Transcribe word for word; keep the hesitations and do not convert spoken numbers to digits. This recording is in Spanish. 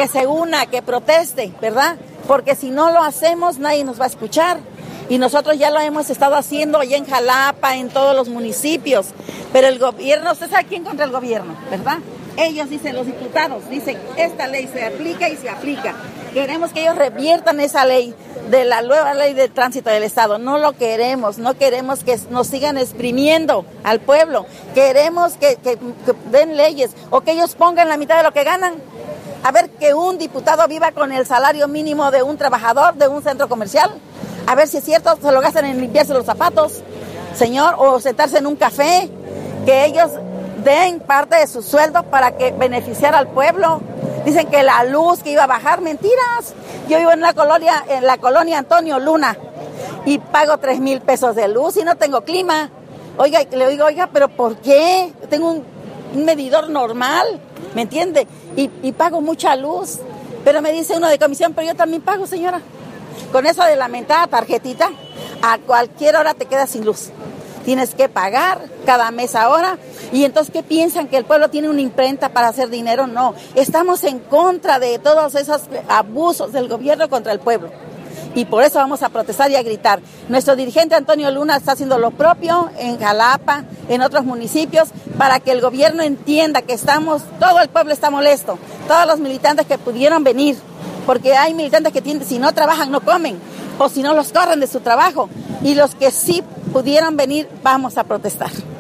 que se una, que proteste, ¿verdad? Porque si no lo hacemos, nadie nos va a escuchar. Y nosotros ya lo hemos estado haciendo allá en Jalapa, en todos los municipios. Pero el gobierno, usted sabe quién contra el gobierno, ¿verdad? Ellos dicen, los diputados, dicen, esta ley se aplica y se aplica. Queremos que ellos reviertan esa ley de la nueva ley de tránsito del Estado. No lo queremos, no queremos que nos sigan exprimiendo al pueblo. Queremos que, que, que den leyes o que ellos pongan la mitad de lo que ganan. A ver, que un diputado viva con el salario mínimo de un trabajador de un centro comercial. A ver si es cierto, se lo gastan en limpiarse los zapatos, señor, o sentarse en un café. Que ellos den parte de su sueldo para que beneficiar al pueblo. Dicen que la luz que iba a bajar, mentiras. Yo vivo en la colonia, en la colonia Antonio Luna y pago tres mil pesos de luz y no tengo clima. Oiga, le digo, oiga, pero ¿por qué? Tengo un, un medidor normal, ¿me entiende? Y, y pago mucha luz. Pero me dice uno de comisión, pero yo también pago, señora. Con eso de la mentada tarjetita, a cualquier hora te quedas sin luz. Tienes que pagar cada mes ahora. Y entonces, ¿qué piensan? ¿Que el pueblo tiene una imprenta para hacer dinero? No, estamos en contra de todos esos abusos del gobierno contra el pueblo. Y por eso vamos a protestar y a gritar. Nuestro dirigente Antonio Luna está haciendo lo propio en Jalapa, en otros municipios, para que el gobierno entienda que estamos, todo el pueblo está molesto, todos los militantes que pudieron venir, porque hay militantes que tienen, si no trabajan no comen, o si no los corren de su trabajo, y los que sí pudieron venir, vamos a protestar.